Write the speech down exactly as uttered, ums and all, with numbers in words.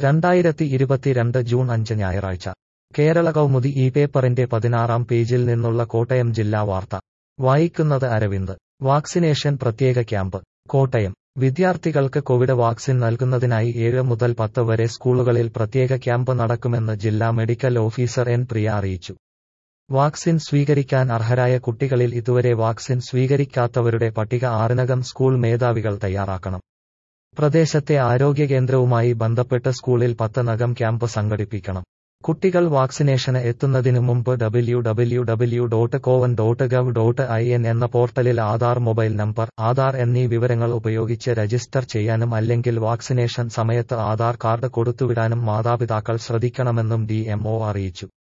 രണ്ടായിരത്തി ഇരുപത്തിരണ്ട് ജൂൺ അഞ്ച് ഞായറാഴ്ച കേരള കൗമുദി ഈ പേപ്പറിന്റെ പതിനാറാം പേജിൽ നിന്നുള്ള കോട്ടയം ജില്ലാ വാർത്ത വായിക്കുന്നത് അരവിന്ദ്. വാക്സിനേഷൻ പ്രത്യേക ക്യാമ്പ് കോട്ടയം. വിദ്യാർത്ഥികൾക്ക് കോവിഡ് വാക്സിൻ നൽകുന്നതിനായി ഏഴ് മുതൽ പത്ത് വരെ സ്കൂളുകളിൽ പ്രത്യേക ക്യാമ്പ് നടക്കുമെന്ന് ജില്ലാ മെഡിക്കൽ ഓഫീസർ എൻ പ്രിയ അറിയിച്ചു. വാക്സിൻ സ്വീകരിക്കാൻ അർഹരായ കുട്ടികളിൽ ഇതുവരെ വാക്സിൻ സ്വീകരിക്കാത്തവരുടെ പട്ടിക ആറിനകം സ്കൂൾ മേധാവികൾ തയ്യാറാക്കണം. പ്രദേശത്തെ ആരോഗ്യകേന്ദ്രവുമായി ബന്ധപ്പെട്ട് സ്കൂളിൽ പത്തിനകം ക്യാമ്പ് സംഘടിപ്പിക്കണം. കുട്ടികൾ വാക്സിനേഷന് എത്തുന്നതിനു മുമ്പ് W W W dot Cowin dot gov dot I N എന്ന പോർട്ടലിൽ ആധാർ, മൊബൈൽ നമ്പർ, ആധാർ എന്നീ വിവരങ്ങൾ ഉപയോഗിച്ച് രജിസ്റ്റർ ചെയ്യാനും അല്ലെങ്കിൽ വാക്സിനേഷൻ സമയത്ത് ആധാർ കാർഡ് കൊടുത്തുവിടാനും മാതാപിതാക്കൾ ശ്രദ്ധിക്കണമെന്നും ഡി എം ഒ അറിയിച്ചു.